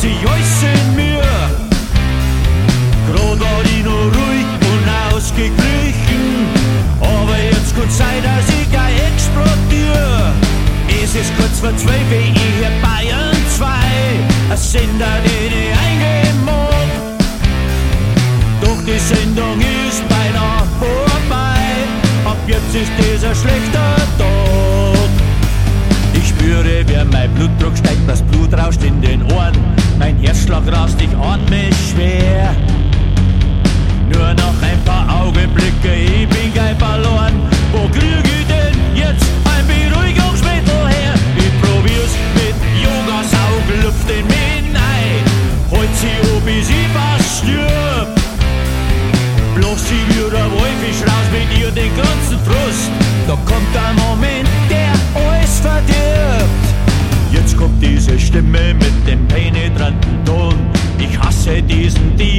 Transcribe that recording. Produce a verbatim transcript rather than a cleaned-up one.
sich alles in mir. Grad war ich noch ruhig und ausgeglichen, aber jetzt kann's sein, dass ich gar explodier. Es ist kurz vor zwölf, ich hier Bayern zwei, ein Sender, den ich eingeben mag. Doch die Sendung ist beinahe vorbei, ab jetzt ist dieser schlechter Tag. Ich spüre, wie mein Blutdruck steigt, das Blut rauscht in den Ohren, mein Herzschlag rast, ich atme schwer. Nur noch ein paar Augenblicke, ich bin gleich verloren. Wo krieg ich denn jetzt ein Beruhigungsmittel her? Ich probier's mit Yoga, saug Luft in mich ein, halt sie ab, bis ich fast stirb. Bloß sie wie der Wolf, ich raus mit ihr den ganzen Frust. Da kommt ein Moment, der alles verdirbt. Jetzt kommt diese Stimme mit dem penetranten Ton. Ich hasse diesen Dieb